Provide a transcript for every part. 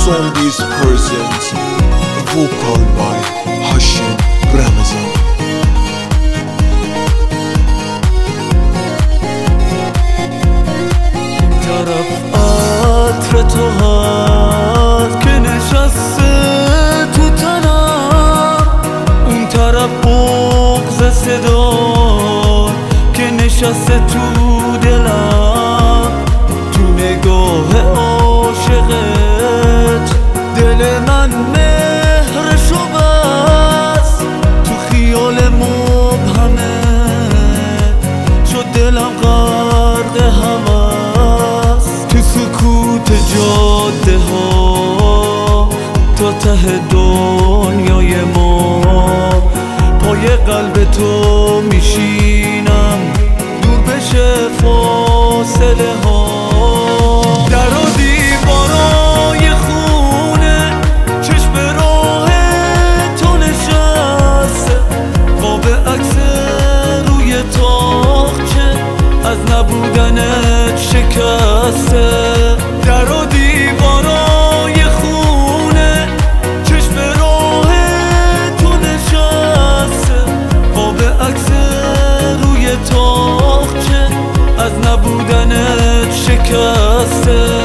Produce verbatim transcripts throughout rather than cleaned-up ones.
Zombies presents, vocal by Hashim Ramazan. طرف عطر تو هست که نشسته تو تنم، اون طرف بغض صدا که نشسته تو دلم. تو نگاه عاشقت دل من مهرشو بس، تو خیال مبهمه شد دلم غرق هوس. تو سکوت جاده ها تا ته دنیای ما، پای قلب تو میشینم دور بشه فاصله ها. در و دیوارای خونه چشم راه تو نشسته، قاب عکس روی تاقچه از نبودنت شکسته. در و دیوارای خونه چشم راه تو نشسته، قاب عکس روی تاقچه از نبودنت شکسته.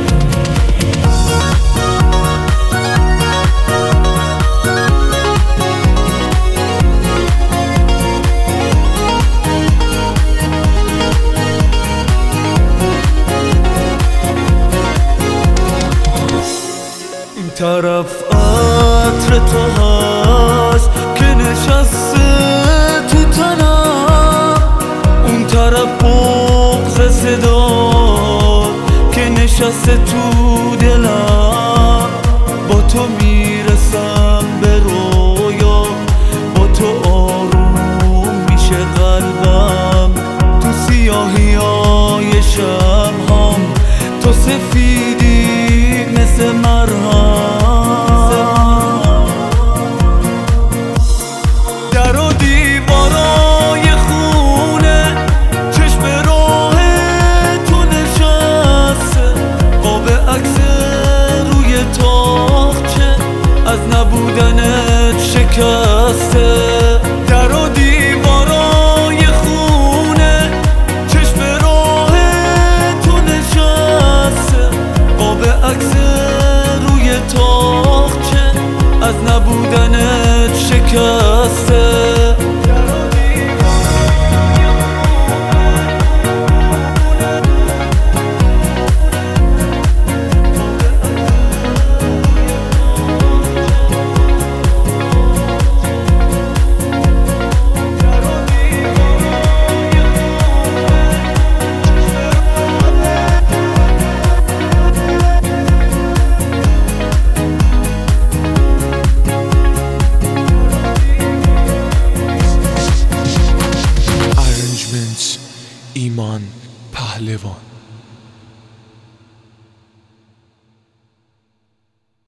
طرف عطر تو هست که نشسته تو تنم، اون طرف بغض صدا که نشسته تو دلم. با تو میرسم به رویا، با تو آروم میشه قلبم. تو سیاهی های شبهام تو سفیدی مثل مرهم. از نبودنت شکسته. در و دیوارای خونه چشم راه تو نشسته، قاب عکس روی تاقچه از نبودنت شکسته. ایمان پهلوان.